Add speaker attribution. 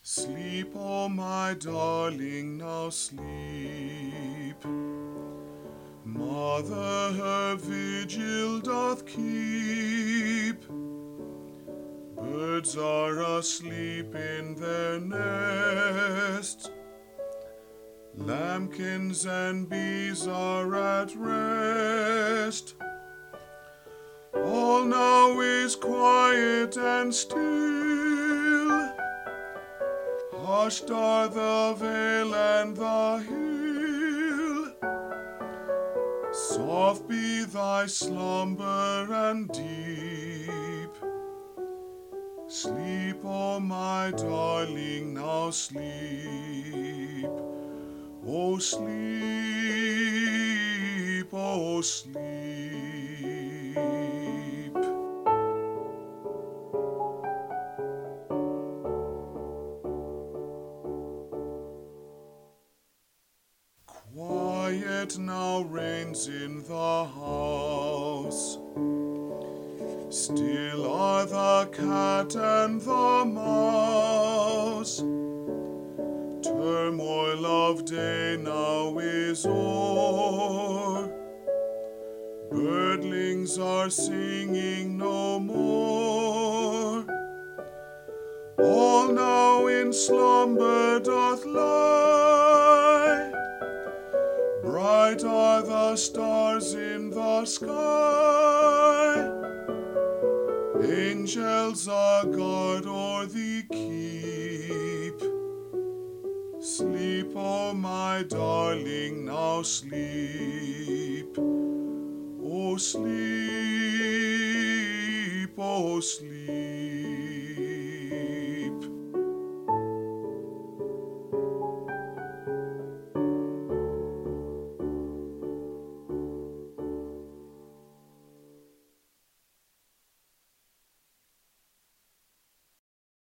Speaker 1: Sleep, oh my darling, now sleep. Mother her vigil doth keep. Birds are asleep in their nest. Lambkins and bees are at rest. All now is quiet and still. Hushed are the vale and the hill. Soft be thy slumber and deep. Sleep, oh my darling, now sleep. Oh sleep, oh sleep. Quiet now reigns in the house. Still are the cat and the mouse. Turmoil of day now is o'er. Birdlings are singing no more. All now in slumber doth lie. Bright are the stars in the sky. Angels a guard o'er thee keep. Sleep, oh my darling, now sleep. Oh sleep, oh sleep.